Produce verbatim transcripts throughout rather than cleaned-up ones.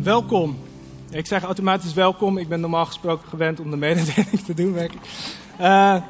Welkom. Ik zeg automatisch welkom. Ik ben normaal gesproken gewend om de mededeling te doen, merk ik. Uh,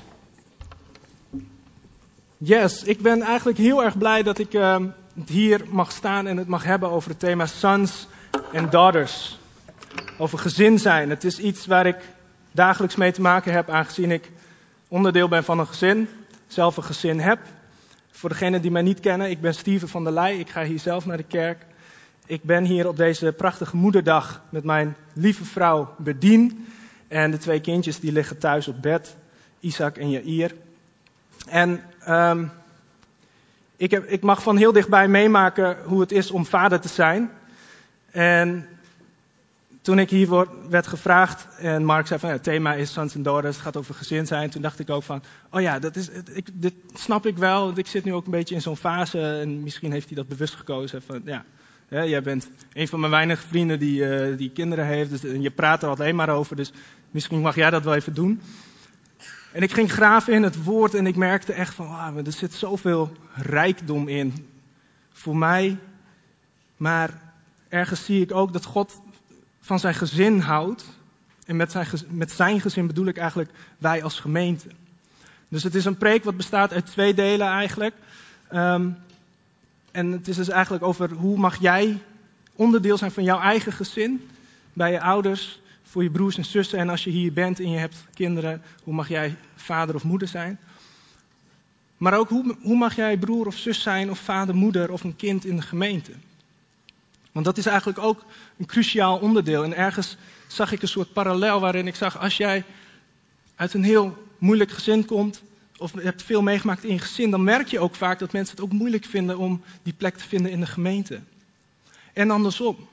yes, ik ben eigenlijk heel erg blij dat ik uh, hier mag staan en het mag hebben over het thema sons en daughters. Over gezin zijn. Het is iets waar ik dagelijks mee te maken heb, aangezien ik onderdeel ben van een gezin. Zelf een gezin heb. Voor degenen die mij niet kennen, ik ben Steven van der Leij. Ik ga hier zelf naar de kerk. Ik ben hier op deze prachtige moederdag met mijn lieve vrouw Bedien. En de twee kindjes die liggen thuis op bed, Isaac en Jair. En um, ik, heb, ik mag van heel dichtbij meemaken hoe het is om vader te zijn. En toen ik hier werd gevraagd en Mark zei van ja, het thema is sons en daughters, het gaat over gezin zijn. Toen dacht ik ook van, oh ja, dat is, ik, dit snap ik wel. Want ik zit nu ook een beetje in zo'n fase en misschien heeft hij dat bewust gekozen van ja. Ja, jij bent een van mijn weinige vrienden die, uh, die kinderen heeft. Dus, en je praat er alleen maar over. Dus misschien mag jij dat wel even doen. En ik ging graven in het woord. En ik merkte echt van. Wow, er zit zoveel rijkdom in. Voor mij. Maar ergens zie ik ook dat God van zijn gezin houdt. En met zijn, met zijn gezin bedoel ik eigenlijk wij als gemeente. Dus het is een preek wat bestaat uit twee delen eigenlijk. Um, En het is dus eigenlijk over hoe mag jij onderdeel zijn van jouw eigen gezin. Bij je ouders, voor je broers en zussen. En als je hier bent en je hebt kinderen, hoe mag jij vader of moeder zijn. Maar ook hoe, hoe mag jij broer of zus zijn of vader, moeder of een kind in de gemeente. Want dat is eigenlijk ook een cruciaal onderdeel. En ergens zag ik een soort parallel waarin ik zag als jij uit een heel moeilijk gezin komt. Of je hebt veel meegemaakt in je gezin, dan merk je ook vaak dat mensen het ook moeilijk vinden om die plek te vinden in de gemeente. En andersom.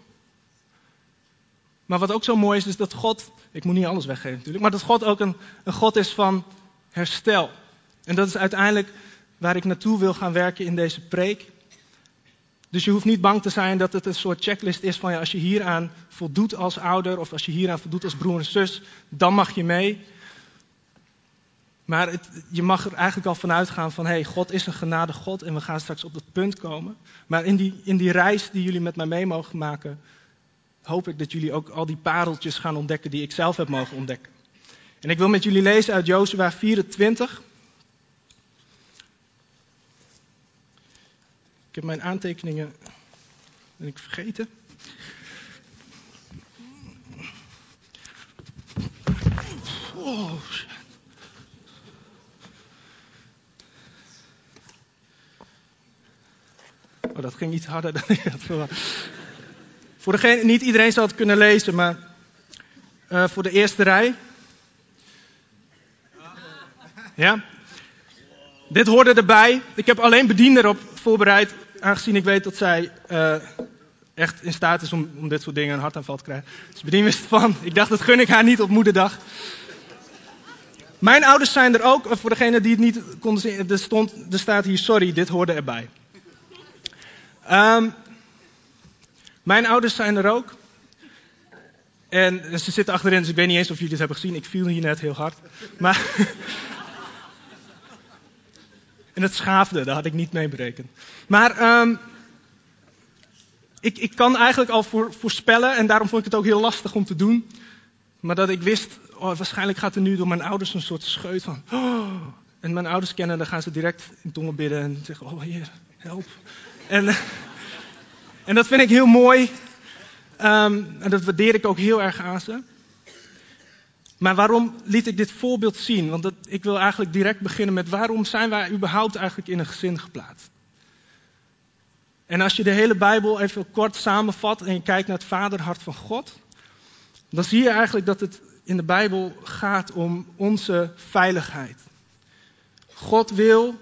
Maar wat ook zo mooi is, is dat God, ik moet niet alles weggeven natuurlijk, maar dat God ook een, een God is van herstel. En dat is uiteindelijk waar ik naartoe wil gaan werken in deze preek. Dus je hoeft niet bang te zijn dat het een soort checklist is van ja, als je hieraan voldoet als ouder of als je hieraan voldoet als broer en zus, dan mag je mee. Maar het, je mag er eigenlijk al vanuit gaan van, hé, hey, God is een genadig God en we gaan straks op dat punt komen. Maar in die, in die reis die jullie met mij mee mogen maken, hoop ik dat jullie ook al die pareltjes gaan ontdekken die ik zelf heb mogen ontdekken. En ik wil met jullie lezen uit Jozua vierentwintig. Ik heb mijn aantekeningen ben ik vergeten. Oh, Oh, dat ging iets harder dan ik had verwacht. Voor degene, niet iedereen zal het kunnen lezen, maar uh, voor de eerste rij. Ja. Dit hoorde erbij. Ik heb alleen Bedien erop voorbereid, aangezien ik weet dat zij uh, echt in staat is om, om dit soort dingen een hartaanval te krijgen. Dus Bedien wist van. Ik dacht, dat gun ik haar niet op moederdag. Mijn ouders zijn er ook. Voor degene die het niet konden zien, er, stond, er staat hier, sorry, dit hoorde erbij. Um, mijn ouders zijn er ook. En ze zitten achterin, dus ik weet niet eens of jullie dit hebben gezien. Ik viel hier net heel hard. Maar en het schaafde, daar had ik niet mee berekend. Maar um, ik, ik kan eigenlijk al voor, voorspellen, en daarom vond ik het ook heel lastig om te doen. Maar dat ik wist, oh, waarschijnlijk gaat er nu door mijn ouders een soort scheut van. Oh, en mijn ouders kennen, dan gaan ze direct in tongen bidden en zeggen, oh Heer, help. En, en dat vind ik heel mooi. Um, en dat waardeer ik ook heel erg aan ze. Maar waarom liet ik dit voorbeeld zien? Want dat, ik wil eigenlijk direct beginnen met waarom zijn wij überhaupt eigenlijk in een gezin geplaatst? En als je de hele Bijbel even kort samenvat en je kijkt naar het vaderhart van God, dan zie je eigenlijk dat het in de Bijbel gaat om onze veiligheid. God wil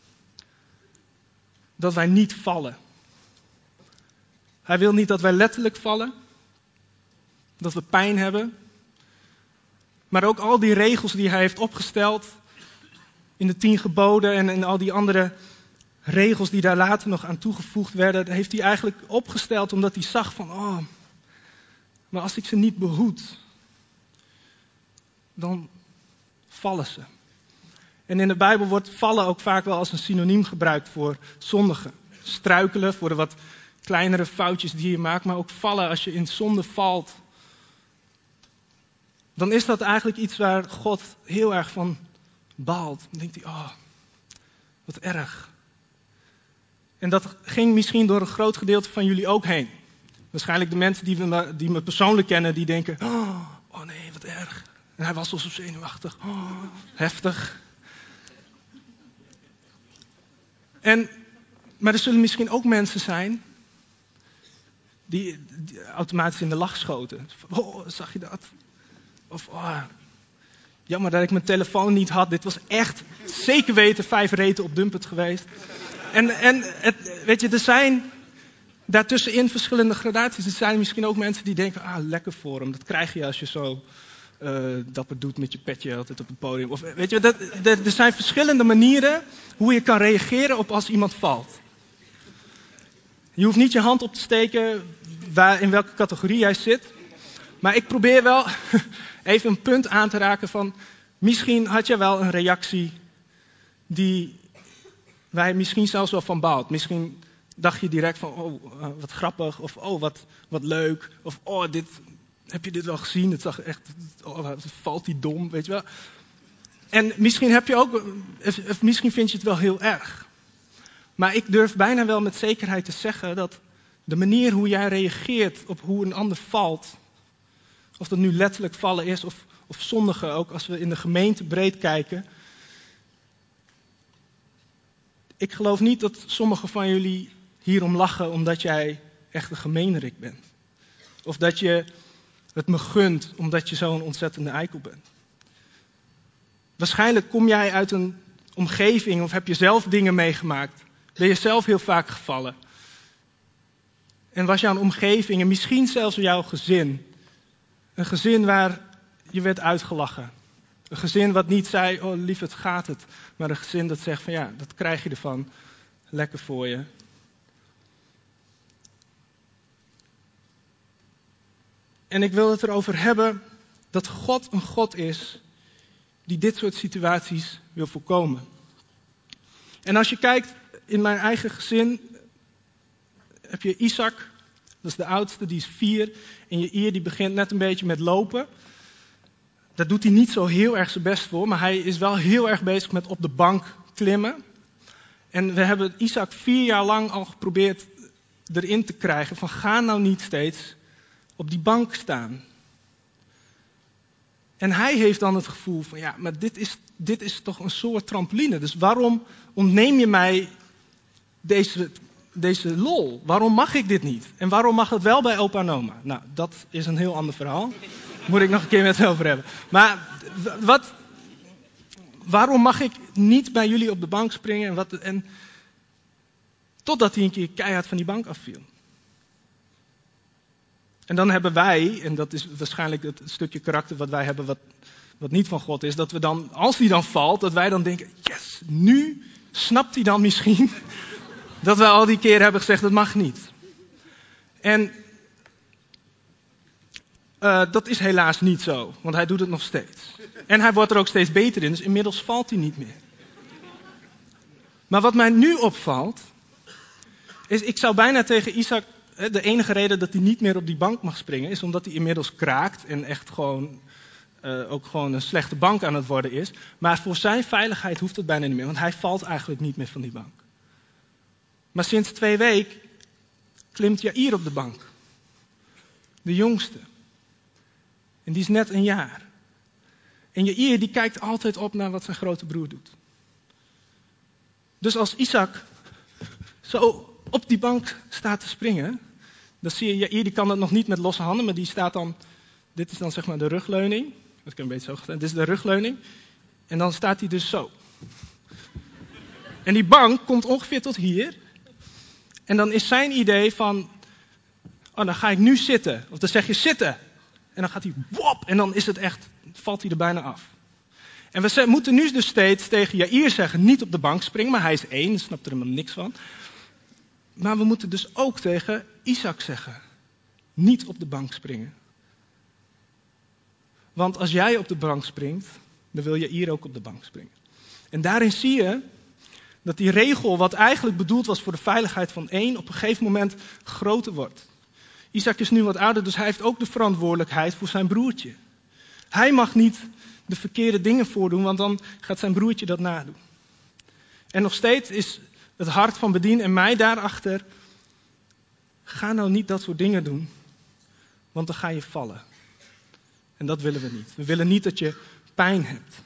dat wij niet vallen. Hij wil niet dat wij letterlijk vallen, dat we pijn hebben. Maar ook al die regels die hij heeft opgesteld in de tien geboden en in al die andere regels die daar later nog aan toegevoegd werden, heeft hij eigenlijk opgesteld omdat hij zag van, oh, maar als ik ze niet behoed, dan vallen ze. En in de Bijbel wordt vallen ook vaak wel als een synoniem gebruikt voor zondigen. Struikelen, voor de wat kleinere foutjes die je maakt, maar ook vallen als je in zonde valt. Dan is dat eigenlijk iets waar God heel erg van baalt. Dan denkt hij, oh, wat erg. En dat ging misschien door een groot gedeelte van jullie ook heen. Waarschijnlijk de mensen die me, die me persoonlijk kennen, die denken, oh, oh nee, wat erg. En hij was al zo zenuwachtig. Oh, heftig. En, maar er zullen misschien ook mensen zijn die, die automatisch in de lach schoten. Oh, zag je dat? Of, oh, jammer dat ik mijn telefoon niet had. Dit was echt zeker weten vijf reten op Dumpert geweest. En, en het, weet je, er zijn daartussenin verschillende gradaties. Er zijn misschien ook mensen die denken, ah, lekker voor hem. Dat krijg je als je zo uh, dapper doet met je petje altijd op het podium. Of, weet je, dat, dat, er zijn verschillende manieren hoe je kan reageren op als iemand valt. Je hoeft niet je hand op te steken waar, in welke categorie jij zit. Maar ik probeer wel even een punt aan te raken van, misschien had je wel een reactie die, waar je misschien zelfs wel van baalt. Misschien dacht je direct van, oh, wat grappig, of oh, wat, wat leuk, of oh, dit, heb je dit wel gezien? Het zag echt, oh, wat valt die dom, weet je wel. En misschien heb je ook, of, of misschien vind je het wel heel erg. Maar ik durf bijna wel met zekerheid te zeggen dat de manier hoe jij reageert op hoe een ander valt, of dat nu letterlijk vallen is, of, of zondigen, ook als we in de gemeente breed kijken. Ik geloof niet dat sommigen van jullie hierom lachen omdat jij echt een gemeenerik bent. Of dat je het me gunt omdat je zo'n ontzettende eikel bent. Waarschijnlijk kom jij uit een omgeving of heb je zelf dingen meegemaakt. Ben je zelf heel vaak gevallen. En was jouw omgeving en misschien zelfs jouw gezin. Een gezin waar je werd uitgelachen. Een gezin wat niet zei, oh lief, het gaat het. Maar een gezin dat zegt van ja, dat krijg je ervan. Lekker voor je. En ik wil het erover hebben dat God een God is die dit soort situaties wil voorkomen. En als je kijkt in mijn eigen gezin, heb je Isaac, dat is de oudste, die is vier. En je Ier die begint net een beetje met lopen. Daar doet hij niet zo heel erg zijn best voor, maar hij is wel heel erg bezig met op de bank klimmen. En we hebben Isaac vier jaar lang al geprobeerd erin te krijgen van ga nou niet steeds op die bank staan. En hij heeft dan het gevoel van ja, maar dit is, dit is toch een soort trampoline. Dus waarom ontneem je mij deze, deze lol? Waarom mag ik dit niet? En waarom mag het wel bij opa en oma? Nou, dat is een heel ander verhaal. Moet ik nog een keer met het over hebben. Maar wat, waarom mag ik niet bij jullie op de bank springen? En wat, en, totdat hij een keer keihard van die bank afviel. En dan hebben wij, en dat is waarschijnlijk het stukje karakter wat wij hebben wat, wat niet van God is, dat we dan, als hij dan valt, dat wij dan denken, yes, nu snapt hij dan misschien dat we al die keer hebben gezegd, dat mag niet. En uh, dat is helaas niet zo, want hij doet het nog steeds. En hij wordt er ook steeds beter in, dus inmiddels valt hij niet meer. Maar wat mij nu opvalt, is ik zou bijna tegen Isaac, de enige reden dat hij niet meer op die bank mag springen, is omdat hij inmiddels kraakt en echt gewoon, uh, ook gewoon een slechte bank aan het worden is. Maar voor zijn veiligheid hoeft het bijna niet meer, want hij valt eigenlijk niet meer van die bank. Maar sinds twee weken klimt Jair op de bank. De jongste. En die is net een jaar. En Jair die kijkt altijd op naar wat zijn grote broer doet. Dus als Isaac zo op die bank staat te springen, dan zie je Jair, die kan dat nog niet met losse handen, maar die staat dan, dit is dan zeg maar de rugleuning. Dat kan een beetje zo gedaan. Dit is de rugleuning. En dan staat hij dus zo. En die bank komt ongeveer tot hier. En dan is zijn idee van, oh, dan ga ik nu zitten. Of dan zeg je zitten. En dan gaat hij wop. En dan is het echt, valt hij er bijna af. En we moeten nu dus steeds tegen Jair zeggen, niet op de bank springen. Maar hij is één, daar snapt er helemaal niks van. Maar we moeten dus ook tegen Isaac zeggen, niet op de bank springen. Want als jij op de bank springt, dan wil Jair ook op de bank springen. En daarin zie je dat die regel, wat eigenlijk bedoeld was voor de veiligheid van één, op een gegeven moment groter wordt. Isaac is nu wat ouder, dus hij heeft ook de verantwoordelijkheid voor zijn broertje. Hij mag niet de verkeerde dingen voordoen, want dan gaat zijn broertje dat nadoen. En nog steeds is het hart van Bedien en mij daarachter, ga nou niet dat soort dingen doen, want dan ga je vallen. En dat willen we niet. We willen niet dat je pijn hebt.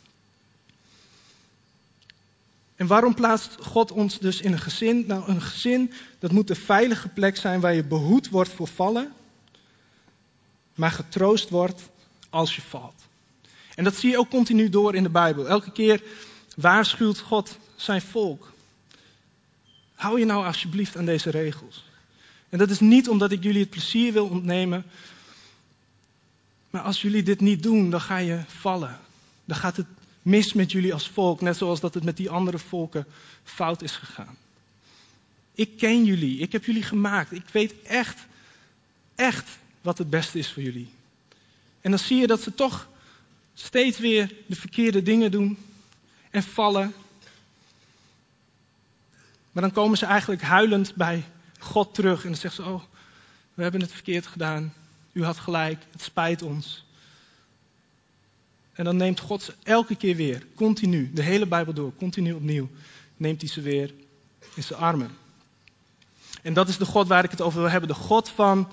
En waarom plaatst God ons dus in een gezin? Nou, een gezin, dat moet een veilige plek zijn waar je behoed wordt voor vallen, maar getroost wordt als je valt. En dat zie je ook continu door in de Bijbel. Elke keer waarschuwt God zijn volk. Hou je nou alsjeblieft aan deze regels. En dat is niet omdat ik jullie het plezier wil ontnemen, maar als jullie dit niet doen, dan ga je vallen. Dan gaat het mis met jullie als volk, net zoals dat het met die andere volken fout is gegaan. Ik ken jullie, ik heb jullie gemaakt. Ik weet echt, echt wat het beste is voor jullie. En dan zie je dat ze toch steeds weer de verkeerde dingen doen en vallen. Maar dan komen ze eigenlijk huilend bij God terug en dan zeggen ze, oh, we hebben het verkeerd gedaan. U had gelijk, het spijt ons. En dan neemt God ze elke keer weer, continu, de hele Bijbel door, continu opnieuw, neemt hij ze weer in zijn armen. En dat is de God waar ik het over wil hebben, de God van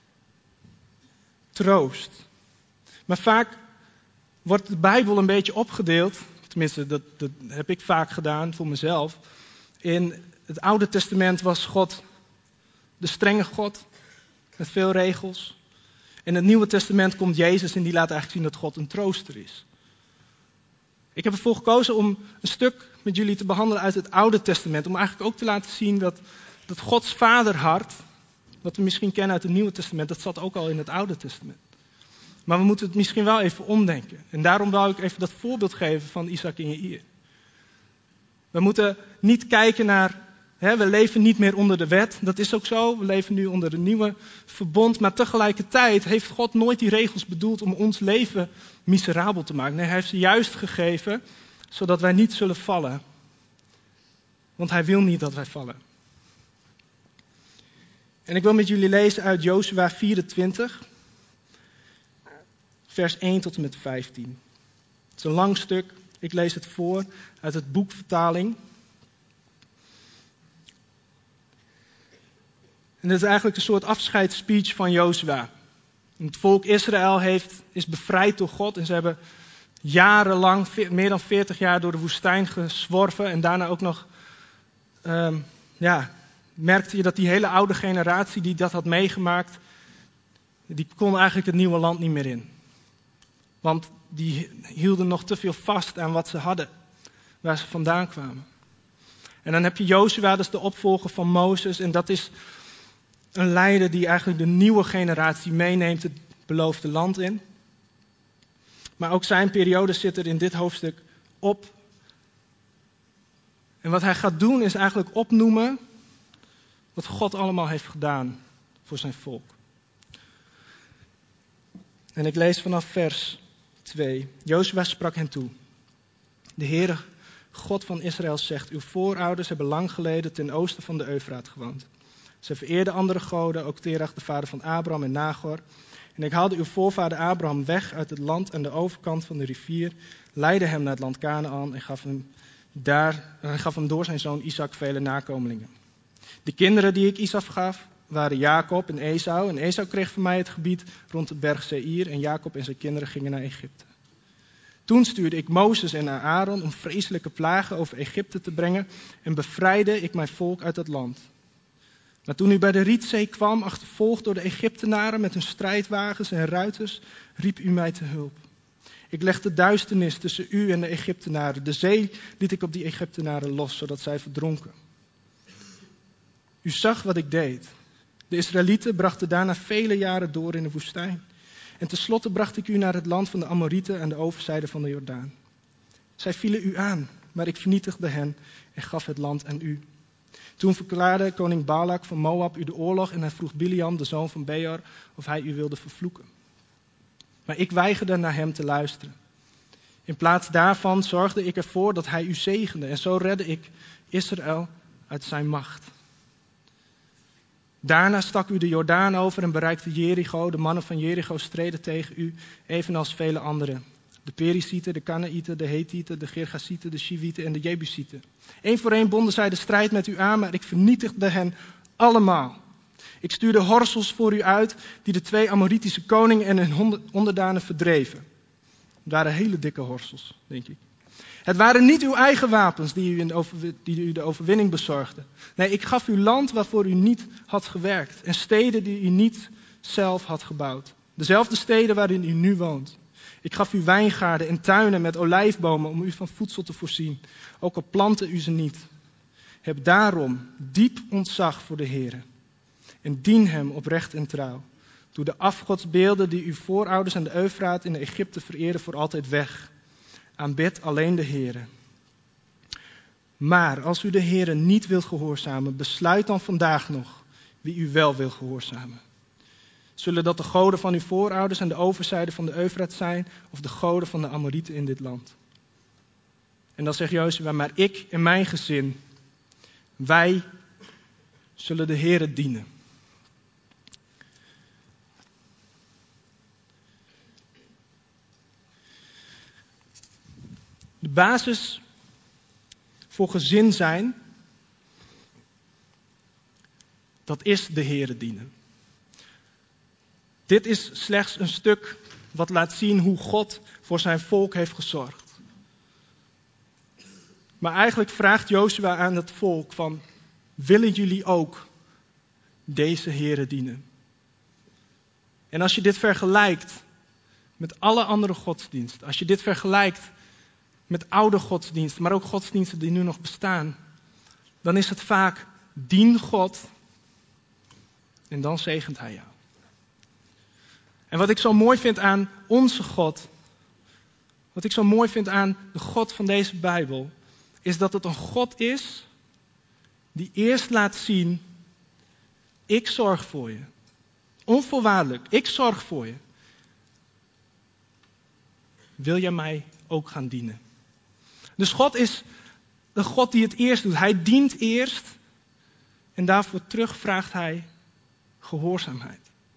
troost. Maar vaak wordt de Bijbel een beetje opgedeeld, tenminste dat, dat heb ik vaak gedaan voor mezelf. In het Oude Testament was God de strenge God, met veel regels. In het Nieuwe Testament komt Jezus en die laat eigenlijk zien dat God een trooster is. Ik heb ervoor gekozen om een stuk met jullie te behandelen uit het Oude Testament. Om eigenlijk ook te laten zien dat, dat Gods vaderhart, wat we misschien kennen uit het Nieuwe Testament, dat zat ook al in het Oude Testament. Maar we moeten het misschien wel even omdenken. En daarom wou ik even dat voorbeeld geven van Isaac en Jaïr. We moeten niet kijken naar, hè, we leven niet meer onder de wet. Dat is ook zo, we leven nu onder een nieuwe verbond. Maar tegelijkertijd heeft God nooit die regels bedoeld om ons leven miserabel te maken. Nee, hij heeft ze juist gegeven, zodat wij niet zullen vallen. Want hij wil niet dat wij vallen. En ik wil met jullie lezen uit Jozua vierentwintig, vers één tot en met vijftien. Het is een lang stuk, ik lees het voor uit het boekvertaling. En dit is eigenlijk een soort afscheidsspeech van Jozua. Het volk Israël heeft, is bevrijd door God en ze hebben jarenlang, meer dan veertig jaar door de woestijn gezworven. En daarna ook nog, um, ja, merkte je dat die hele oude generatie die dat had meegemaakt, die kon eigenlijk het nieuwe land niet meer in. Want die hielden nog te veel vast aan wat ze hadden, waar ze vandaan kwamen. En dan heb je Jozua, dat is de opvolger van Mozes. En dat is een leider die eigenlijk de nieuwe generatie meeneemt het beloofde land in. Maar ook zijn periode zit er in dit hoofdstuk op. En wat hij gaat doen is eigenlijk opnoemen wat God allemaal heeft gedaan voor zijn volk. En ik lees vanaf vers twee. Jozua sprak hen toe. De Heere, God van Israël zegt, uw voorouders hebben lang geleden ten oosten van de Eufraat gewoond. Ze vereerden andere goden, ook Terach, de vader van Abraham en Nagor. En ik haalde uw voorvader Abraham weg uit het land aan de overkant van de rivier, leidde hem naar het land Kanaan en gaf hem, daar, en gaf hem door zijn zoon Isaac vele nakomelingen. De kinderen die ik Isaac gaf, waren Jacob en Esau. En Esau kreeg van mij het gebied rond de berg Seir en Jacob en zijn kinderen gingen naar Egypte. Toen stuurde ik Mozes en Aaron om vreselijke plagen over Egypte te brengen en bevrijdde ik mijn volk uit dat land. Maar toen u bij de Rietzee kwam, achtervolgd door de Egyptenaren met hun strijdwagens en ruiters, riep u mij te hulp. Ik legde duisternis tussen u en de Egyptenaren. De zee liet ik op die Egyptenaren los, zodat zij verdronken. U zag wat ik deed. De Israëlieten brachten daarna vele jaren door in de woestijn. En tenslotte bracht ik u naar het land van de Amorieten aan de overzijde van de Jordaan. Zij vielen u aan, maar ik vernietigde hen en gaf het land aan u. Toen verklaarde koning Balak van Moab u de oorlog en hij vroeg Biliam, de zoon van Beor, of hij u wilde vervloeken. Maar ik weigerde naar hem te luisteren. In plaats daarvan zorgde ik ervoor dat hij u zegende. En zo redde ik Israël uit zijn macht. Daarna stak u de Jordaan over en bereikte Jericho. De mannen van Jericho streden tegen u, evenals vele anderen. De Perizieten, de Kanaïten, de Hethieten, de Gergasieten, de Shiwieten en de Jebusieten. Eén voor één bonden zij de strijd met u aan, maar ik vernietigde hen allemaal. Ik stuurde horsels voor u uit, die de twee Amoritische koningen en hun onderdanen verdreven. Het waren hele dikke horsels, denk ik. Het waren niet uw eigen wapens die u, in de over, die u de overwinning bezorgden. Nee, ik gaf u land waarvoor u niet had gewerkt. En steden die u niet zelf had gebouwd. Dezelfde steden waarin u nu woont. Ik gaf u wijngaarden en tuinen met olijfbomen om u van voedsel te voorzien. Ook al plantte u ze niet. Heb daarom diep ontzag voor de Heere. En dien hem oprecht en trouw. Doe de afgodsbeelden die uw voorouders aan de Eufraat in Egypte vereerden voor altijd weg. Aanbid alleen de Heere. Maar als u de Heere niet wilt gehoorzamen, besluit dan vandaag nog wie u wel wil gehoorzamen. Zullen dat de goden van uw voorouders aan de overzijde van de Eufraat zijn, of de goden van de Amorieten in dit land? En dan zegt Jozua, maar ik en mijn gezin, wij zullen de Heere dienen. De basis voor gezin zijn, dat is de Heere dienen. Dit is slechts een stuk wat laat zien hoe God voor zijn volk heeft gezorgd. Maar eigenlijk vraagt Jozua aan het volk van, willen jullie ook deze Heere dienen? En als je dit vergelijkt met alle andere godsdiensten, als je dit vergelijkt met oude godsdiensten, maar ook godsdiensten die nu nog bestaan, dan is het vaak, dien God en dan zegent hij jou. En wat ik zo mooi vind aan onze God, wat ik zo mooi vind aan de God van deze Bijbel, is dat het een God is die eerst laat zien, ik zorg voor je. Onvoorwaardelijk, ik zorg voor je. Wil jij mij ook gaan dienen? Dus God is de God die het eerst doet. Hij dient eerst en daarvoor terug vraagt hij gehoorzaamheid.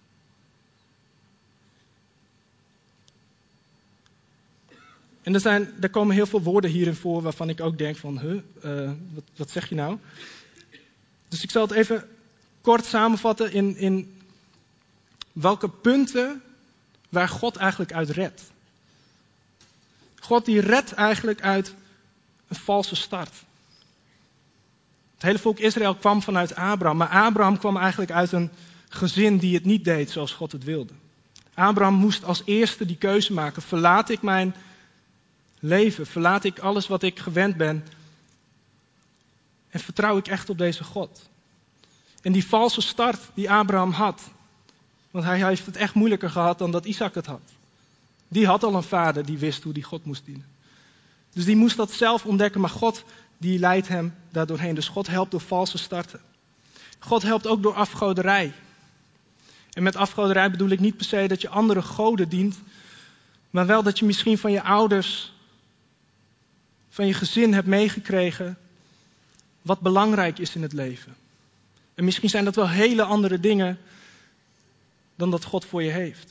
En er, zijn, er komen heel veel woorden hierin voor waarvan ik ook denk van, huh, uh, wat, wat zeg je nou? Dus ik zal het even kort samenvatten in, in welke punten waar God eigenlijk uit redt. God die redt eigenlijk uit een valse start. Het hele volk Israël kwam vanuit Abraham, maar Abraham kwam eigenlijk uit een gezin die het niet deed zoals God het wilde. Abraham moest als eerste die keuze maken, verlaat ik mijn leven, verlaat ik alles wat ik gewend ben en vertrouw ik echt op deze God. En die valse start die Abraham had, want hij heeft het echt moeilijker gehad dan dat Isaac het had. Die had al een vader die wist hoe die God moest dienen. Dus die moest dat zelf ontdekken, maar God die leidt hem daardoorheen. Dus God helpt door valse starten. God helpt ook door afgoderij. En met afgoderij bedoel ik niet per se dat je andere goden dient, maar wel dat je misschien van je ouders, van je gezin hebt meegekregen wat belangrijk is in het leven. En misschien zijn dat wel hele andere dingen dan dat God voor je heeft.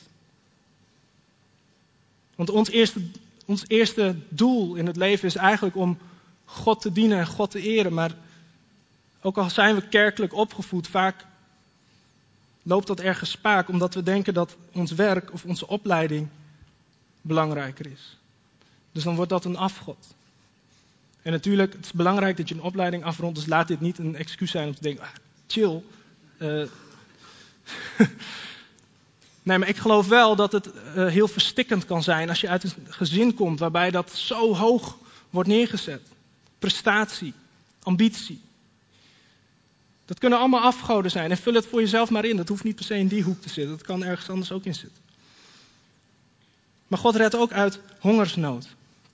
Want ons eerste, ons eerste doel in het leven is eigenlijk om God te dienen en God te eren. Maar ook al zijn we kerkelijk opgevoed, vaak loopt dat ergens spaak, omdat we denken dat ons werk of onze opleiding belangrijker is. Dus dan wordt dat een afgod. En natuurlijk, het is belangrijk dat je een opleiding afrondt, dus laat dit niet een excuus zijn om te denken, ah, chill. Uh, nee, maar ik geloof wel dat het uh, heel verstikkend kan zijn als je uit een gezin komt waarbij dat zo hoog wordt neergezet. Prestatie, ambitie. Dat kunnen allemaal afgoden zijn en vul het voor jezelf maar in. Dat hoeft niet per se in die hoek te zitten, dat kan ergens anders ook in zitten. Maar God redt ook uit hongersnood.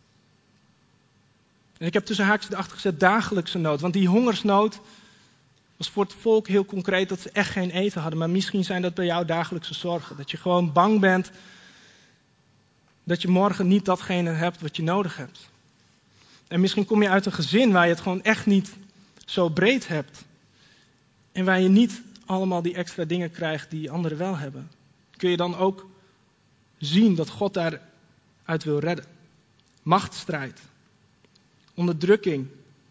En ik heb tussen haakjes erachter gezet dagelijkse nood. Want die hongersnood was voor het volk heel concreet dat ze echt geen eten hadden. Maar misschien zijn dat bij jou dagelijkse zorgen. Dat je gewoon bang bent dat je morgen niet datgene hebt wat je nodig hebt. En misschien kom je uit een gezin waar je het gewoon echt niet zo breed hebt. En waar je niet allemaal die extra dingen krijgt die anderen wel hebben. Kun je dan ook zien dat God daaruit wil redden. Machtsstrijd. Onderdrukking.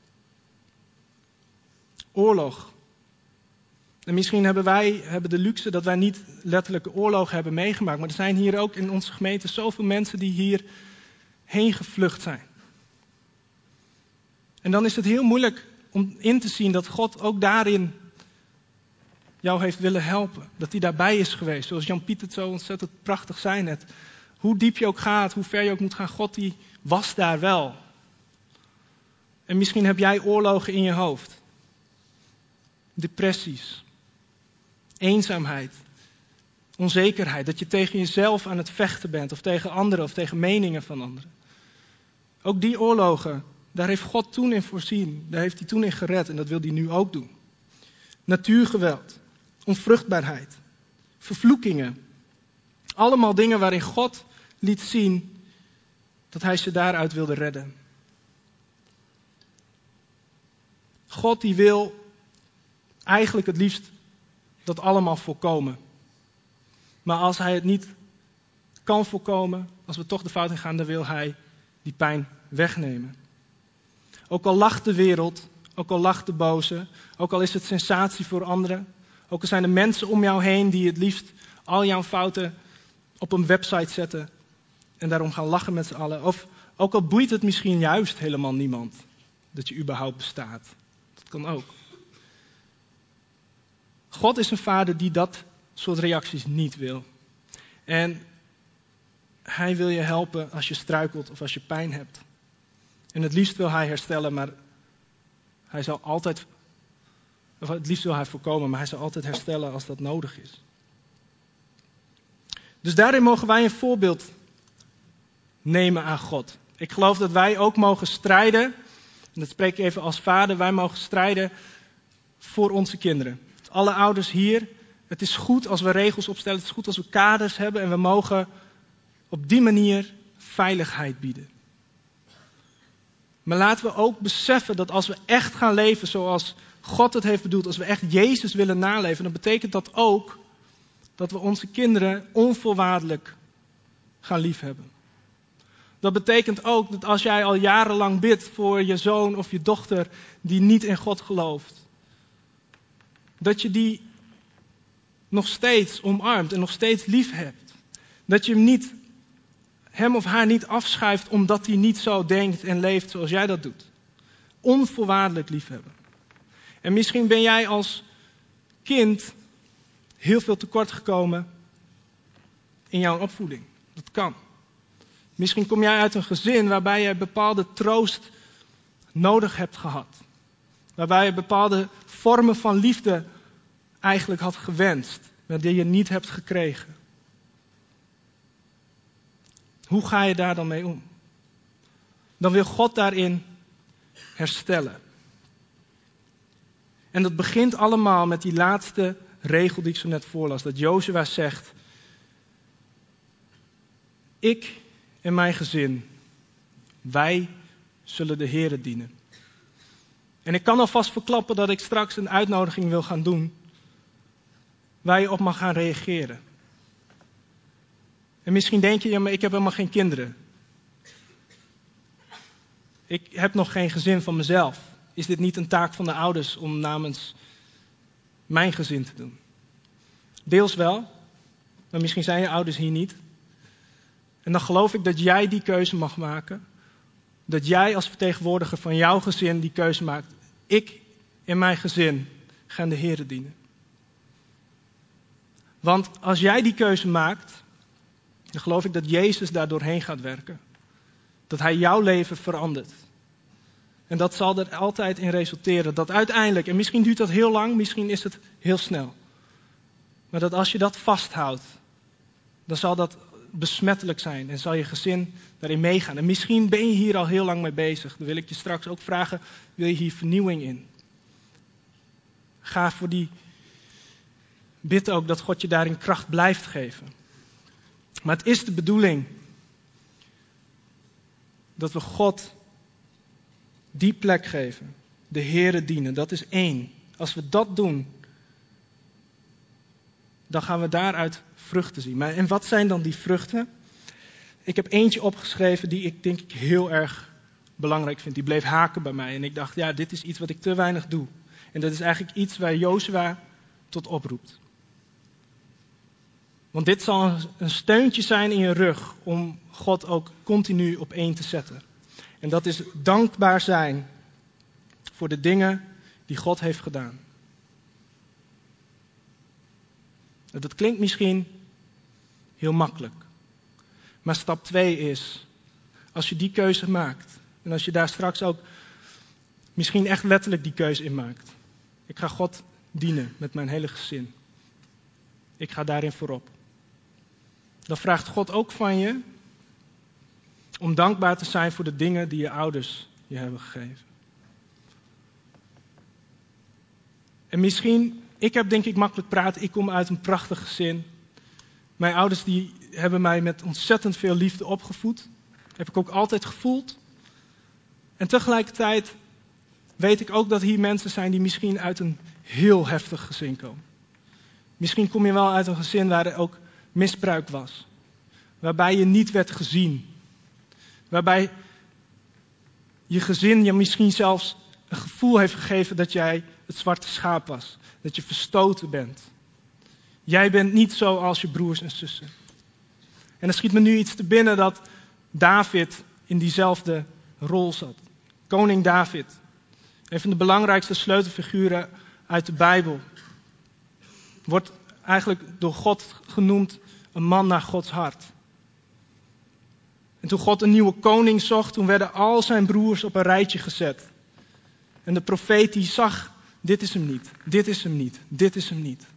Oorlog. En misschien hebben wij hebben de luxe dat wij niet letterlijke oorlog hebben meegemaakt. Maar er zijn hier ook in onze gemeente zoveel mensen die hier heen gevlucht zijn. En dan is het heel moeilijk om in te zien dat God ook daarin jou heeft willen helpen. Dat hij daarbij is geweest. Zoals Jan-Piet het zo ontzettend prachtig zei net. Hoe diep je ook gaat, hoe ver je ook moet gaan, God die was daar wel. En misschien heb jij oorlogen in je hoofd. Depressies. Eenzaamheid. Onzekerheid. Dat je tegen jezelf aan het vechten bent. Of tegen anderen of tegen meningen van anderen. Ook die oorlogen, daar heeft God toen in voorzien. Daar heeft hij toen in gered en dat wil hij nu ook doen. Natuurgeweld. Onvruchtbaarheid. Vervloekingen. Allemaal dingen waarin God liet zien dat hij ze daaruit wilde redden. God die wil eigenlijk het liefst dat allemaal voorkomen. Maar als hij het niet kan voorkomen, als we toch de fout in gaan, dan wil hij die pijn wegnemen. Ook al lacht de wereld, ook al lacht de boze, ook al is het sensatie voor anderen, ook al zijn er mensen om jou heen die het liefst al jouw fouten op een website zetten en daarom gaan lachen met z'n allen. Of ook al boeit het misschien juist helemaal niemand dat je überhaupt bestaat. Dat kan ook. God is een vader die dat soort reacties niet wil. En hij wil je helpen als je struikelt of als je pijn hebt. En het liefst wil hij herstellen, maar hij zal altijd, of het liefst wil hij voorkomen, maar hij zal altijd herstellen als dat nodig is. Dus daarin mogen wij een voorbeeld nemen aan God. Ik geloof dat wij ook mogen strijden, en dat spreek ik even als vader, wij mogen strijden voor onze kinderen. Alle ouders hier, het is goed als we regels opstellen, het is goed als we kaders hebben en we mogen op die manier veiligheid bieden. Maar laten we ook beseffen dat als we echt gaan leven zoals God het heeft bedoeld, als we echt Jezus willen naleven, dan betekent dat ook dat we onze kinderen onvoorwaardelijk gaan liefhebben. Dat betekent ook dat als jij al jarenlang bidt voor je zoon of je dochter die niet in God gelooft, dat je die nog steeds omarmt en nog steeds lief hebt. Dat je hem, niet, hem of haar niet afschuift omdat hij niet zo denkt en leeft zoals jij dat doet. Onvoorwaardelijk liefhebben. En misschien ben jij als kind heel veel tekort gekomen in jouw opvoeding. Dat kan. Misschien kom jij uit een gezin waarbij je bepaalde troost nodig hebt gehad. Waarbij je bepaalde vormen van liefde eigenlijk had gewenst, maar die je niet hebt gekregen. Hoe ga je daar dan mee om? Dan wil God daarin herstellen. En dat begint allemaal met die laatste regel die ik zo net voorlas. Dat Jozua zegt: ik en mijn gezin, wij zullen de Heere dienen. En ik kan alvast verklappen dat ik straks een uitnodiging wil gaan doen waar je op mag gaan reageren. En misschien denk je, ja, maar ik heb helemaal geen kinderen. Ik heb nog geen gezin van mezelf. Is dit niet een taak van de ouders om namens mijn gezin te doen? Deels wel, maar misschien zijn je ouders hier niet. En dan geloof ik dat jij die keuze mag maken. Dat jij als vertegenwoordiger van jouw gezin die keuze maakt. Ik en mijn gezin gaan de Heere dienen. Want als jij die keuze maakt, dan geloof ik dat Jezus daar doorheen gaat werken. Dat hij jouw leven verandert. En dat zal er altijd in resulteren. Dat uiteindelijk, en misschien duurt dat heel lang, misschien is het heel snel. Maar dat als je dat vasthoudt, dan zal dat besmettelijk zijn. En zal je gezin daarin meegaan. En misschien ben je hier al heel lang mee bezig. Dan wil ik je straks ook vragen, wil je hier vernieuwing in? Ga voor die, bid ook dat God je daarin kracht blijft geven. Maar het is de bedoeling Dat we God die plek geven. De Heere dienen. Dat is één. Als we dat doen, dan gaan we daaruit vruchten zien. Maar en wat zijn dan die vruchten? Ik heb eentje opgeschreven die ik denk ik heel erg belangrijk vind. Die bleef haken bij mij. En ik dacht, ja, dit is iets wat ik te weinig doe. En dat is eigenlijk iets waar Jozua tot oproept. Want dit zal een steuntje zijn in je rug om God ook continu op één te zetten. En dat is dankbaar zijn voor de dingen die God heeft gedaan. Dat klinkt misschien heel makkelijk. Maar stap twee is, als je die keuze maakt, en als je daar straks ook misschien echt letterlijk die keuze in maakt. Ik ga God dienen met mijn hele gezin. Ik ga daarin voorop. Dan vraagt God ook van je om dankbaar te zijn voor de dingen die je ouders je hebben gegeven. En misschien, ik heb denk ik makkelijk praten, ik kom uit een prachtig gezin. Mijn ouders die hebben mij met ontzettend veel liefde opgevoed. Heb ik ook altijd gevoeld. En tegelijkertijd weet ik ook dat hier mensen zijn die misschien uit een heel heftig gezin komen. Misschien kom je wel uit een gezin waar er ook misbruik was. Waarbij je niet werd gezien. Waarbij je gezin je misschien zelfs een gevoel heeft gegeven dat jij het zwarte schaap was. Dat je verstoten bent. Jij bent niet zoals je broers en zussen. En er schiet me nu iets te binnen dat David in diezelfde rol zat. Koning David. Een van de belangrijkste sleutelfiguren uit de Bijbel. Wordt eigenlijk door God genoemd een man naar Gods hart. En toen God een nieuwe koning zocht, toen werden al zijn broers op een rijtje gezet. En de profeet die zag, dit is hem niet, dit is hem niet, dit is hem niet.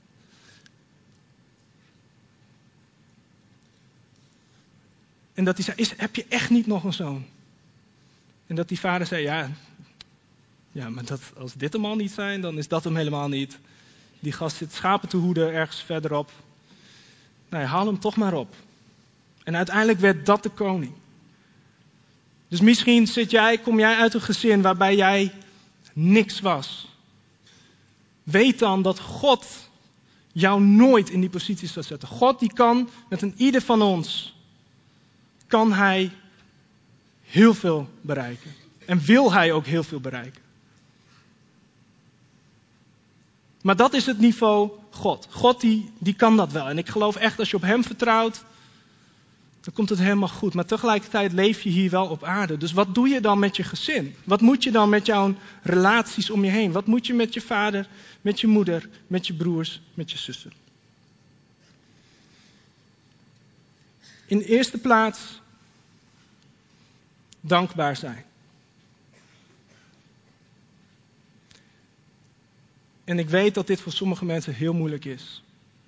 En dat hij zei, is, heb je echt niet nog een zoon? En dat die vader zei, ja, ja maar dat, als dit hem al niet zijn, dan is dat hem helemaal niet. Die gast zit schapen te hoeden ergens verderop. Nou ja, haal hem toch maar op. En uiteindelijk werd dat de koning. Dus misschien zit jij, kom jij uit een gezin waarbij jij niks was. Weet dan dat God jou nooit in die positie zal zetten. God die kan met een ieder van ons, kan hij heel veel bereiken. En wil hij ook heel veel bereiken. Maar dat is het niveau God. God die, die kan dat wel. En ik geloof echt, als je op hem vertrouwt, dan komt het helemaal goed. Maar tegelijkertijd leef je hier wel op aarde. Dus wat doe je dan met je gezin? Wat moet je dan met jouw relaties om je heen? Wat moet je met je vader, met je moeder, met je broers, met je zussen? In de eerste plaats, dankbaar zijn. En ik weet dat dit voor sommige mensen heel moeilijk is.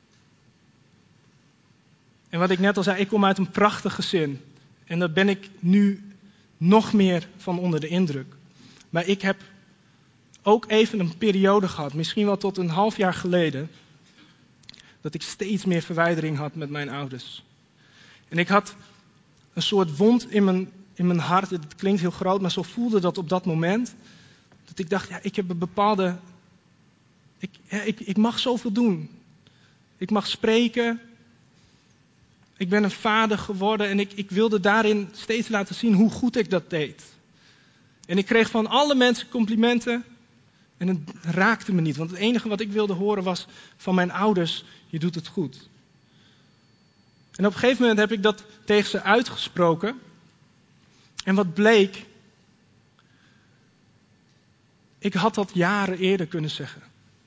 En wat ik net al zei, ik kom uit een prachtig gezin. En daar ben ik nu nog meer van onder de indruk. Maar ik heb ook even een periode gehad, misschien wel tot een half jaar geleden, dat ik steeds meer verwijdering had met mijn ouders. En ik had een soort wond in mijn, in mijn hart. Het klinkt heel groot, maar zo voelde dat op dat moment. Dat ik dacht, ja, ik heb een bepaalde... Ik, ja, ik, ik mag zoveel doen. Ik mag spreken. Ik ben een vader geworden en ik, ik wilde daarin steeds laten zien hoe goed ik dat deed. En ik kreeg van alle mensen complimenten en het raakte me niet. Want het enige wat ik wilde horen was van mijn ouders, je doet het goed. En op een gegeven moment heb ik dat tegen ze uitgesproken. En wat bleek, ik had dat jaren eerder kunnen zeggen.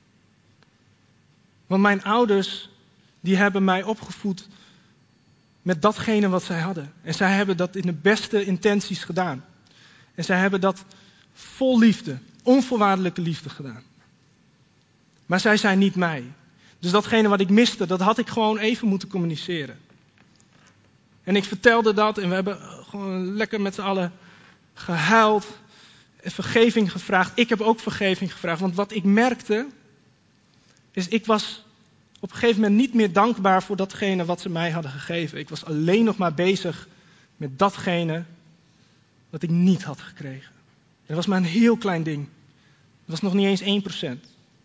Want mijn ouders, die hebben mij opgevoed met datgene wat zij hadden. En zij hebben dat in de beste intenties gedaan. En zij hebben dat vol liefde, onvoorwaardelijke liefde gedaan. Maar zij zijn niet mij. Dus datgene wat ik miste, dat had ik gewoon even moeten communiceren. En ik vertelde dat en we hebben gewoon lekker met z'n allen gehuild. En vergeving gevraagd. Ik heb ook vergeving gevraagd. Want wat ik merkte, is ik was op een gegeven moment niet meer dankbaar voor datgene wat ze mij hadden gegeven. Ik was alleen nog maar bezig met datgene wat ik niet had gekregen. Dat was maar een heel klein ding. Dat was nog niet eens één procent.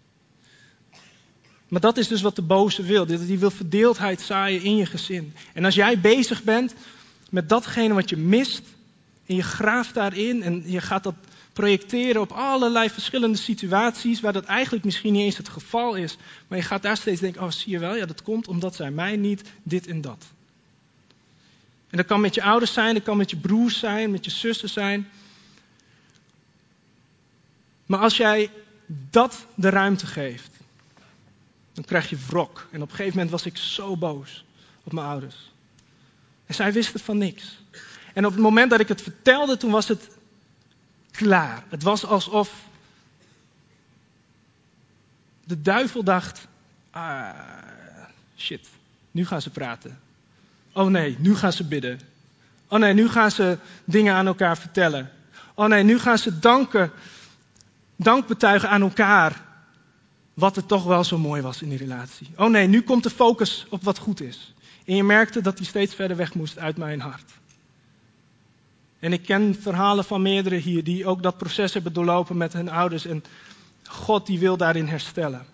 Maar dat is dus wat de boze wil. Die wil verdeeldheid zaaien in je gezin. En als jij bezig bent met datgene wat je mist, en je graaft daarin en je gaat dat projecteren op allerlei verschillende situaties, waar dat eigenlijk misschien niet eens het geval is. Maar je gaat daar steeds denken, oh zie je wel, ja dat komt omdat zij mij niet, dit en dat. En dat kan met je ouders zijn, dat kan met je broers zijn, met je zussen zijn. Maar als jij dat de ruimte geeft, dan krijg je wrok. En op een gegeven moment was ik zo boos op mijn ouders. En zij wisten van niks. En op het moment dat ik het vertelde, toen was het klaar. Het was alsof de duivel dacht, ah, shit, nu gaan ze praten. Oh nee, nu gaan ze bidden. Oh nee, nu gaan ze dingen aan elkaar vertellen. Oh nee, nu gaan ze danken, dank betuigen aan elkaar. Wat het toch wel zo mooi was in die relatie. Oh nee, nu komt de focus op wat goed is. En je merkte dat hij steeds verder weg moest uit mijn hart. En ik ken verhalen van meerdere hier die ook dat proces hebben doorlopen met hun ouders. En God die wil daarin herstellen.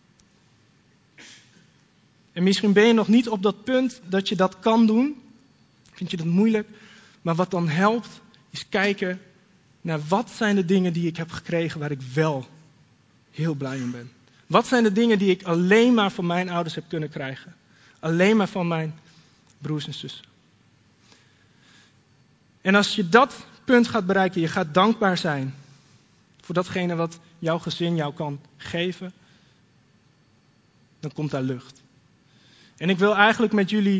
En misschien ben je nog niet op dat punt dat je dat kan doen. Vind je dat moeilijk? Maar wat dan helpt is kijken naar wat zijn de dingen die ik heb gekregen waar ik wel heel blij om ben. Wat zijn de dingen die ik alleen maar van mijn ouders heb kunnen krijgen? Alleen maar van mijn broers en zussen. En als je dat punt gaat bereiken, je gaat dankbaar zijn voor datgene wat jouw gezin jou kan geven, dan komt daar lucht. En ik wil eigenlijk met jullie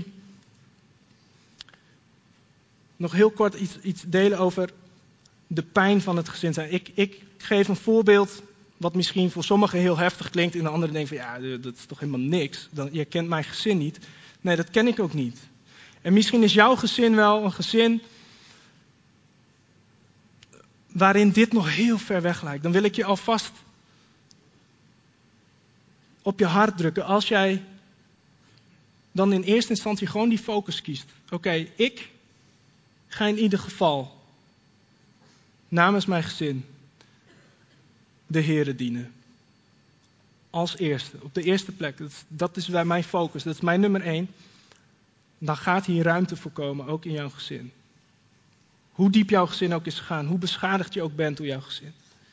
nog heel kort iets, iets delen over de pijn van het gezin zijn. Ik, ik geef een voorbeeld wat misschien voor sommigen heel heftig klinkt en de anderen denken van ja, dat is toch helemaal niks. Dan, je kent mijn gezin niet. Nee, dat ken ik ook niet. En misschien is jouw gezin wel een gezin waarin dit nog heel ver weg lijkt. Dan wil ik je alvast op je hart drukken. Als jij dan in eerste instantie gewoon die focus kiest. Oké, okay, ik ga in ieder geval namens mijn gezin de Heere dienen. Als eerste, op de eerste plek. Dat is, dat is bij mijn focus, dat is mijn nummer één. Dan gaat hier ruimte voor komen, ook in jouw gezin. Hoe diep jouw gezin ook is gegaan, hoe beschadigd je ook bent door jouw gezin.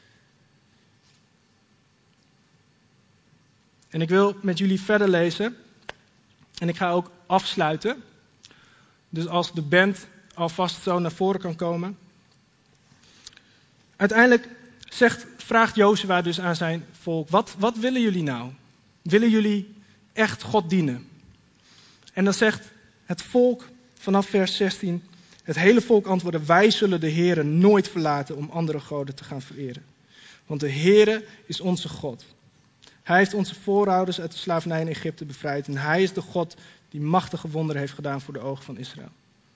En ik wil met jullie verder lezen. En ik ga ook afsluiten. Dus als de band alvast zo naar voren kan komen. Uiteindelijk zegt, vraagt Jozua dus aan zijn volk, wat, wat willen jullie nou? Willen jullie echt God dienen? En dan zegt het volk vanaf vers zestien, het hele volk antwoordde, wij zullen de Heere nooit verlaten om andere goden te gaan vereren. Want de Heere is onze God. Hij heeft onze voorouders uit de slavernij in Egypte bevrijd. En hij is de God die machtige wonderen heeft gedaan voor de ogen van Israël.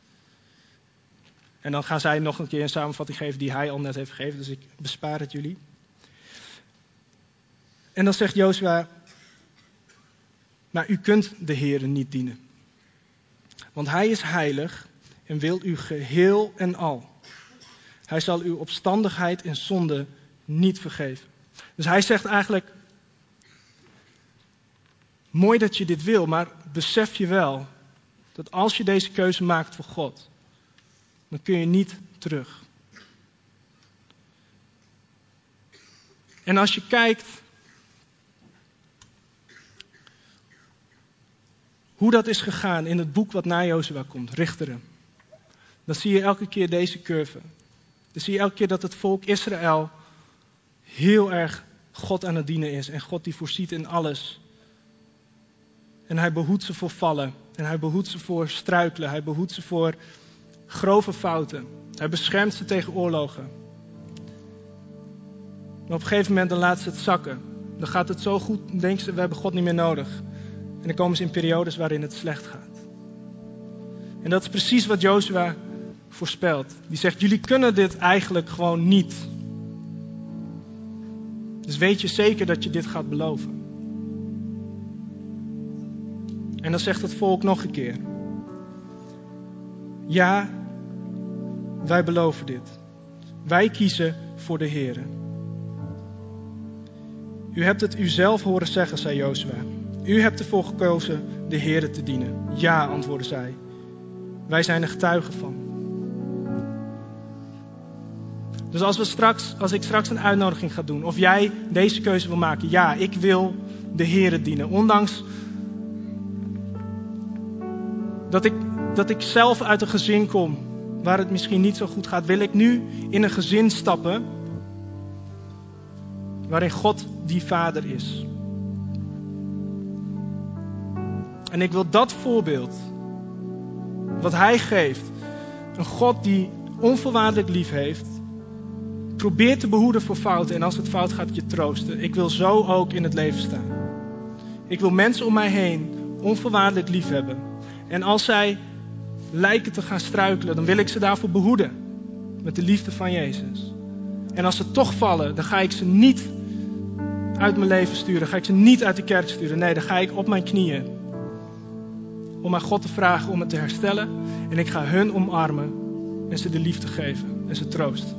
En dan gaan zij nog een keer een samenvatting geven die hij al net heeft gegeven. Dus ik bespaar het jullie. En dan zegt Jozua, maar u kunt de Heere niet dienen. Want hij is heilig en wil u geheel en al. Hij zal uw opstandigheid en zonde niet vergeven. Dus hij zegt eigenlijk, mooi dat je dit wil, maar besef je wel dat als je deze keuze maakt voor God, dan kun je niet terug. En als je kijkt hoe dat is gegaan in het boek wat na Jozua komt, Richteren, dan zie je elke keer deze curve. Dan zie je elke keer dat het volk Israël heel erg God aan het dienen is en God die voorziet in alles. En hij behoedt ze voor vallen. En hij behoedt ze voor struikelen. Hij behoedt ze voor grove fouten. Hij beschermt ze tegen oorlogen. Maar op een gegeven moment dan laat ze het zakken. Dan gaat het zo goed, dan denken ze, we hebben God niet meer nodig. En dan komen ze in periodes waarin het slecht gaat. En dat is precies wat Jozua voorspelt. Die zegt, jullie kunnen dit eigenlijk gewoon niet. Dus weet je zeker dat je dit gaat beloven. En dan zegt het volk nog een keer. Ja, wij beloven dit. Wij kiezen voor de Heere. U hebt het uzelf horen zeggen, zei Jozua. U hebt ervoor gekozen de Heere te dienen. Ja, antwoordde zij. Wij zijn er getuigen van. Dus als, we straks, als ik straks een uitnodiging ga doen, of jij deze keuze wil maken. Ja, ik wil de Heere dienen. Ondanks dat ik, dat ik zelf uit een gezin kom waar het misschien niet zo goed gaat, wil ik nu in een gezin stappen waarin God die vader is. En ik wil dat voorbeeld, wat hij geeft, een God die onvoorwaardelijk lief heeft, probeert te behoeden voor fouten en als het fout gaat je troosten. Ik wil zo ook in het leven staan. Ik wil mensen om mij heen onvoorwaardelijk lief hebben. En als zij lijken te gaan struikelen, dan wil ik ze daarvoor behoeden. Met de liefde van Jezus. En als ze toch vallen, dan ga ik ze niet uit mijn leven sturen. Dan ga ik ze niet uit de kerk sturen. Nee, dan ga ik op mijn knieën. Om aan God te vragen om het te herstellen. En ik ga hun omarmen. En ze de liefde geven. En ze troosten.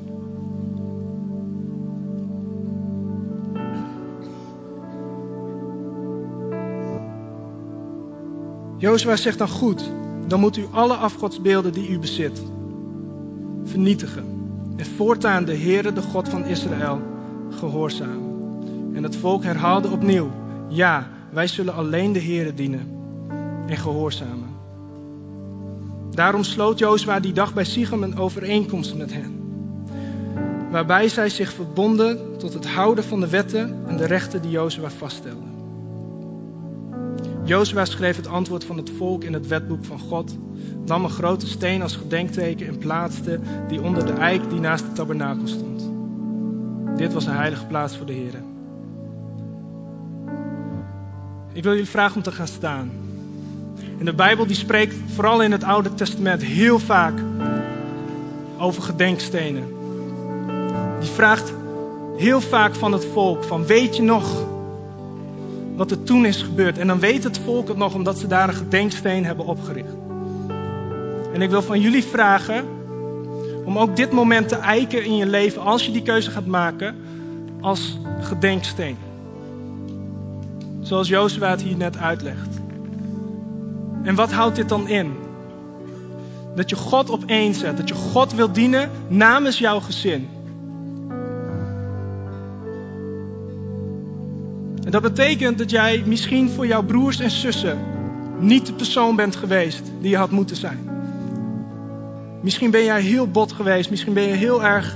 Jozua zegt dan goed. Dan moet u alle afgodsbeelden die u bezit vernietigen. En voortaan de Heere, de God van Israël, gehoorzamen. En het volk herhaalde opnieuw. Ja, wij zullen alleen de Heere dienen en gehoorzamen. Daarom sloot Jozua die dag bij Sichem een overeenkomst met hen. Waarbij zij zich verbonden tot het houden van de wetten en de rechten die Jozua vaststelde. Jozua schreef het antwoord van het volk in het wetboek van God, nam een grote steen als gedenkteken en plaatste die onder de eik die naast de tabernakel stond. Dit was een heilige plaats voor de Heere. Ik wil jullie vragen om te gaan staan. En de Bijbel die spreekt vooral in het Oude Testament heel vaak over gedenkstenen. Die vraagt heel vaak van het volk van weet je nog wat er toen is gebeurd. En dan weet het volk het nog omdat ze daar een gedenksteen hebben opgericht. En ik wil van jullie vragen om ook dit moment te eiken in je leven als je die keuze gaat maken als gedenksteen. Zoals Jozua het hier net uitlegt. En wat houdt dit dan in? Dat je God op één zet. Dat je God wil dienen namens jouw gezin. En dat betekent dat jij misschien voor jouw broers en zussen niet de persoon bent geweest die je had moeten zijn. Misschien ben jij heel bot geweest. Misschien ben je heel erg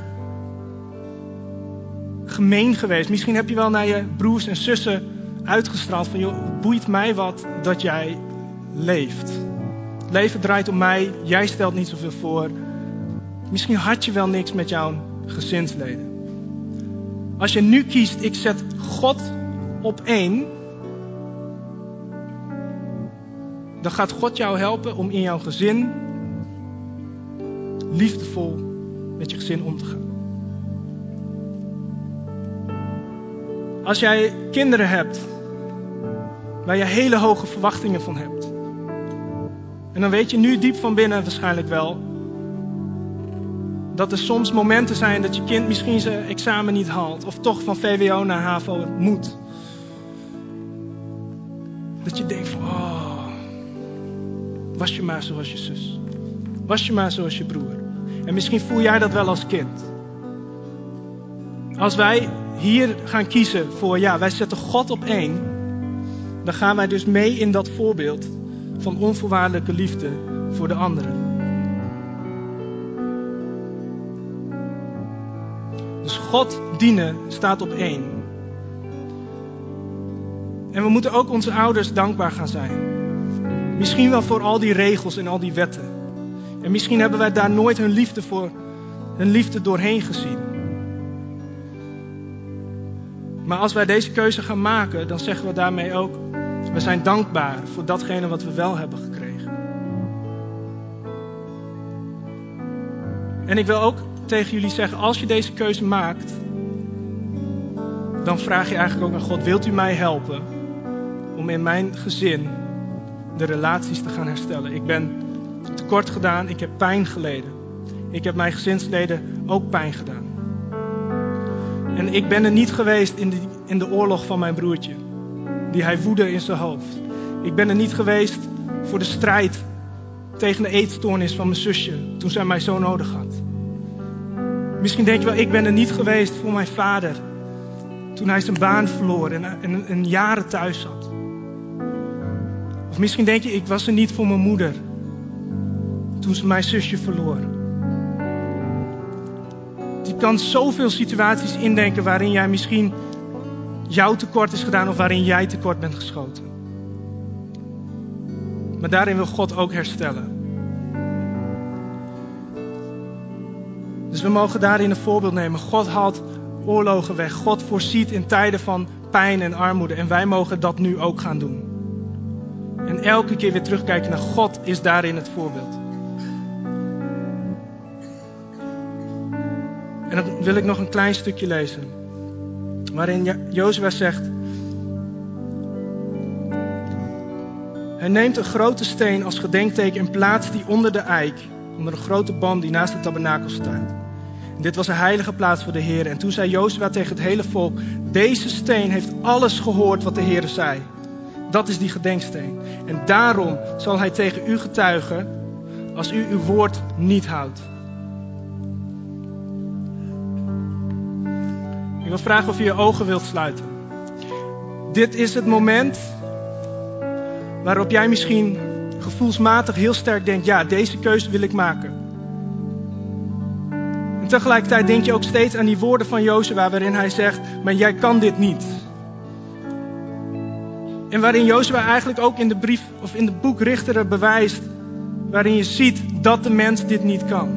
gemeen geweest. Misschien heb je wel naar je broers en zussen uitgestraald van joh, het boeit mij wat dat jij leeft. Het leven draait om mij. Jij stelt niet zoveel voor. Misschien had je wel niks met jouw gezinsleden. Als je nu kiest, ik zet God op één, dan gaat God jou helpen om in jouw gezin liefdevol met je gezin om te gaan. Als jij kinderen hebt waar je hele hoge verwachtingen van hebt, en dan weet je nu diep van binnen waarschijnlijk wel dat er soms momenten zijn dat je kind misschien zijn examen niet haalt of toch van V W O naar H A V O moet. Dat je denkt van, oh, was je maar zoals je zus. Was je maar zoals je broer. En misschien voel jij dat wel als kind. Als wij hier gaan kiezen voor, ja, wij zetten God op één. Dan gaan wij dus mee in dat voorbeeld van onvoorwaardelijke liefde voor de anderen. Dus God dienen staat op één. En we moeten ook onze ouders dankbaar gaan zijn. Misschien wel voor al die regels en al die wetten. En misschien hebben wij daar nooit hun liefde voor, hun liefde doorheen gezien. Maar als wij deze keuze gaan maken, dan zeggen we daarmee ook, we zijn dankbaar voor datgene wat we wel hebben gekregen. En ik wil ook tegen jullie zeggen, als je deze keuze maakt, dan vraag je eigenlijk ook aan God, wilt u mij helpen om in mijn gezin de relaties te gaan herstellen? Ik ben tekort gedaan, ik heb pijn geleden. Ik heb mijn gezinsleden ook pijn gedaan. En ik ben er niet geweest in de, in de oorlog van mijn broertje, die hij woedde in zijn hoofd. Ik ben er niet geweest voor de strijd tegen de eetstoornis van mijn zusje, toen zij mij zo nodig had. Misschien denk je wel, ik ben er niet geweest voor mijn vader, toen hij zijn baan verloor en, en, en jaren thuis zat. Of misschien denk je, ik was er niet voor mijn moeder, toen ze mijn zusje verloor. Je kan zoveel situaties indenken waarin jij misschien jouw tekort is gedaan of waarin jij tekort bent geschoten. Maar daarin wil God ook herstellen. Dus we mogen daarin een voorbeeld nemen. God haalt oorlogen weg. God voorziet in tijden van pijn en armoede. En wij mogen dat nu ook gaan doen. En elke keer weer terugkijken naar God is daarin het voorbeeld. En dan wil ik nog een klein stukje lezen. Waarin Jozua zegt: hij neemt een grote steen als gedenkteken en plaatst die onder de eik. Onder een grote boom die naast de tabernakel staat. En dit was een heilige plaats voor de Heer. En toen zei Jozua tegen het hele volk: deze steen heeft alles gehoord wat de Heer zei. Dat is die gedenksteen. En daarom zal hij tegen u getuigen als u uw woord niet houdt. Ik wil vragen of je je ogen wilt sluiten. Dit is het moment waarop jij misschien gevoelsmatig heel sterk denkt: ja, deze keuze wil ik maken. En tegelijkertijd denk je ook steeds aan die woorden van Jozua waarin hij zegt: maar jij kan dit niet. En waarin Jozua eigenlijk ook in de brief of in het boek Richteren bewijst, waarin je ziet dat de mens dit niet kan.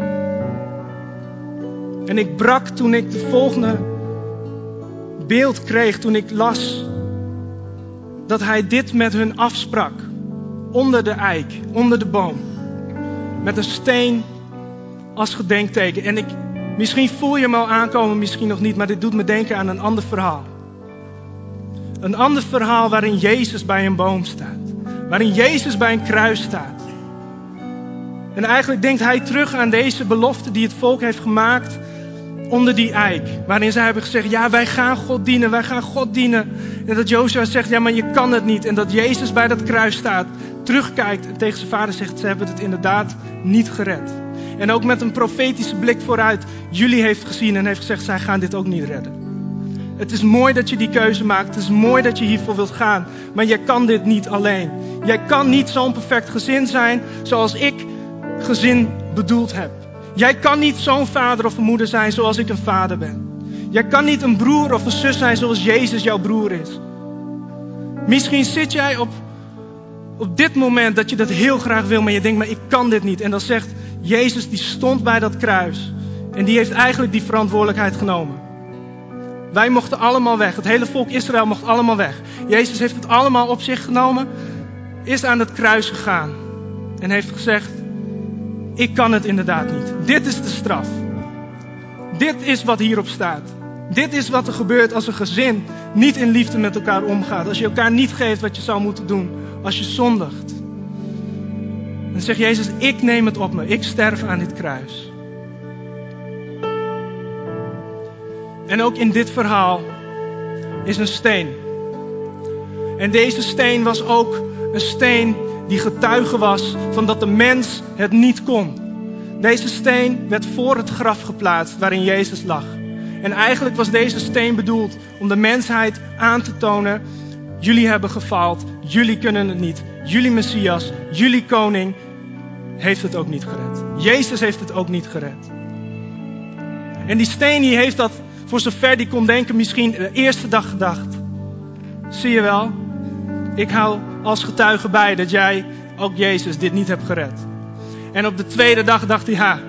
En ik brak toen ik de volgende beeld kreeg, toen ik las dat hij dit met hun afsprak. Onder de eik, onder de boom. Met een steen als gedenkteken. En ik, misschien voel je hem al aankomen, misschien nog niet, maar dit doet me denken aan een ander verhaal. Een ander verhaal waarin Jezus bij een boom staat. Waarin Jezus bij een kruis staat. En eigenlijk denkt hij terug aan deze belofte die het volk heeft gemaakt onder die eik. Waarin zij hebben gezegd: ja, wij gaan God dienen, wij gaan God dienen. En dat Jozua zegt: ja, maar je kan het niet. En dat Jezus bij dat kruis staat, terugkijkt en tegen zijn vader zegt: ze hebben het inderdaad niet gered. En ook met een profetische blik vooruit jullie heeft gezien en heeft gezegd: zij gaan dit ook niet redden. Het is mooi dat je die keuze maakt. Het is mooi dat je hiervoor wilt gaan. Maar jij kan dit niet alleen. Jij kan niet zo'n perfect gezin zijn zoals ik gezin bedoeld heb. Jij kan niet zo'n vader of een moeder zijn zoals ik een vader ben. Jij kan niet een broer of een zus zijn zoals Jezus jouw broer is. Misschien zit jij op, op dit moment dat je dat heel graag wil, maar je denkt: maar ik kan dit niet. En dan zegt Jezus, die stond bij dat kruis. En die heeft eigenlijk die verantwoordelijkheid genomen. Wij mochten allemaal weg. Het hele volk Israël mocht allemaal weg. Jezus heeft het allemaal op zich genomen. Is aan het kruis gegaan. En heeft gezegd: ik kan het inderdaad niet. Dit is de straf. Dit is wat hierop staat. Dit is wat er gebeurt als een gezin niet in liefde met elkaar omgaat. Als je elkaar niet geeft wat je zou moeten doen. Als je zondigt. Dan zegt Jezus: ik neem het op me. Ik sterf aan dit kruis. En ook in dit verhaal is een steen. En deze steen was ook een steen die getuige was van dat de mens het niet kon. Deze steen werd voor het graf geplaatst waarin Jezus lag. En eigenlijk was deze steen bedoeld om de mensheid aan te tonen: jullie hebben gefaald, jullie kunnen het niet. Jullie Messias, jullie koning heeft het ook niet gered. Jezus heeft het ook niet gered. En die steen die heeft dat, voor zover die kon denken, misschien de eerste dag gedacht: zie je wel, ik hou als getuige bij dat jij, ook Jezus, dit niet hebt gered. En op de tweede dag dacht hij: ha,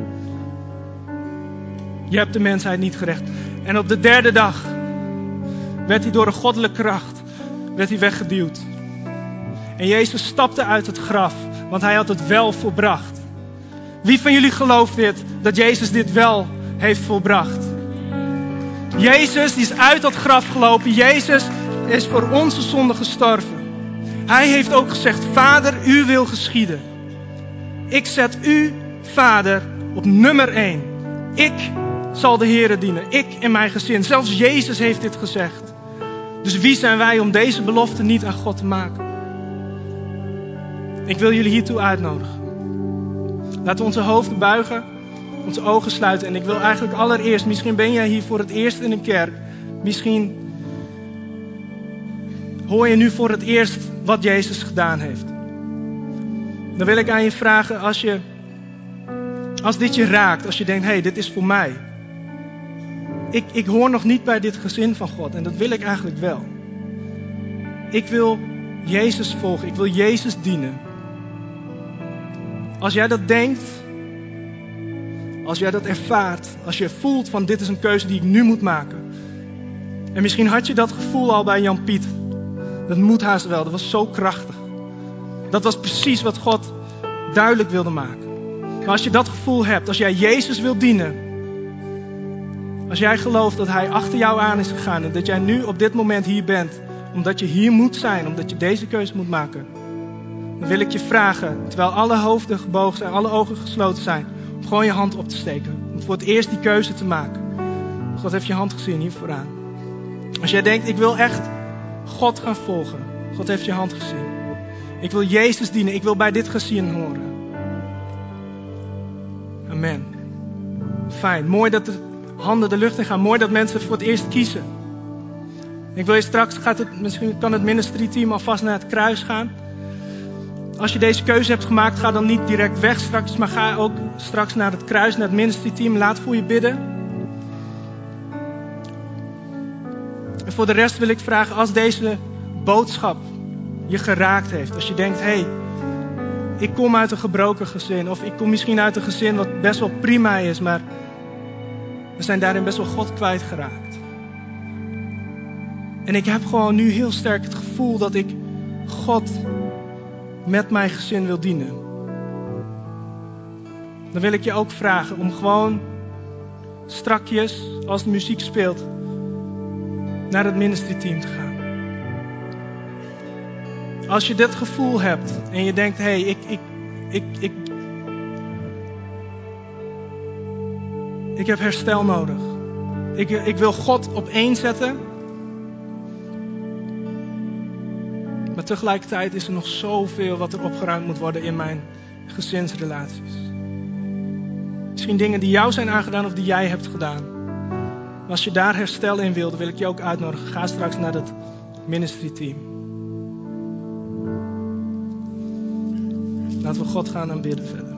je hebt de mensheid niet gered. En op de derde dag werd hij door een goddelijke kracht werd hij weggeduwd. En Jezus stapte uit het graf, want hij had het wel volbracht. Wie van jullie gelooft dit, dat Jezus dit wel heeft volbracht? Jezus die is uit dat graf gelopen. Jezus is voor onze zonde gestorven. Hij heeft ook gezegd: Vader, uw wil geschieden. Ik zet u, Vader, op nummer één. Ik zal de Heere dienen. Ik en mijn gezin. Zelfs Jezus heeft dit gezegd. Dus wie zijn wij om deze belofte niet aan God te maken? Ik wil jullie hiertoe uitnodigen. Laten we onze hoofden buigen, onze ogen sluiten. En ik wil eigenlijk allereerst, misschien ben jij hier voor het eerst in een kerk. Misschien hoor je nu voor het eerst wat Jezus gedaan heeft. Dan wil ik aan je vragen, als, je, als dit je raakt, als je denkt, hé, hey, dit is voor mij. Ik, ik hoor nog niet bij dit gezin van God en dat wil ik eigenlijk wel. Ik wil Jezus volgen, ik wil Jezus dienen. Als jij dat denkt, als jij dat ervaart, als je voelt van dit is een keuze die ik nu moet maken. En misschien had je dat gevoel al bij Jan Piet. Dat moet haast wel, dat was zo krachtig. Dat was precies wat God duidelijk wilde maken. Maar als je dat gevoel hebt, als jij Jezus wilt dienen. Als jij gelooft dat Hij achter jou aan is gegaan en dat jij nu op dit moment hier bent. Omdat je hier moet zijn, omdat je deze keuze moet maken. Dan wil ik je vragen, terwijl alle hoofden gebogen zijn, alle ogen gesloten zijn. Om gewoon je hand op te steken. Om voor het eerst die keuze te maken. God heeft je hand gezien hier vooraan. Als jij denkt, ik wil echt God gaan volgen. God heeft je hand gezien. Ik wil Jezus dienen. Ik wil bij dit gezin horen. Amen. Fijn. Mooi dat de handen de lucht in gaan. Mooi dat mensen voor het eerst kiezen. Ik wil je straks, gaat het, misschien kan het ministry team alvast naar het kruis gaan. Als je deze keuze hebt gemaakt, ga dan niet direct weg straks. Maar ga ook straks naar het kruis, naar het ministry team. Laat voor je bidden. En voor de rest wil ik vragen, als deze boodschap je geraakt heeft. Als je denkt, hé, hey, ik kom uit een gebroken gezin. Of ik kom misschien uit een gezin wat best wel prima is. Maar we zijn daarin best wel God kwijtgeraakt. En ik heb gewoon nu heel sterk het gevoel dat ik God met mijn gezin wil dienen. Dan wil ik je ook vragen om gewoon strakjes, als de muziek speelt, naar het ministry team te gaan. Als je dit gevoel hebt en je denkt, hé, hey, ik, ik, ik, ik, ik heb herstel nodig. Ik, ik wil God op één zetten. Maar tegelijkertijd is er nog zoveel wat er opgeruimd moet worden in mijn gezinsrelaties. Misschien dingen die jou zijn aangedaan of die jij hebt gedaan. Maar als je daar herstel in wil, dan wil ik je ook uitnodigen. Ga straks naar het ministry team. Laten we God gaan aanbidden verder.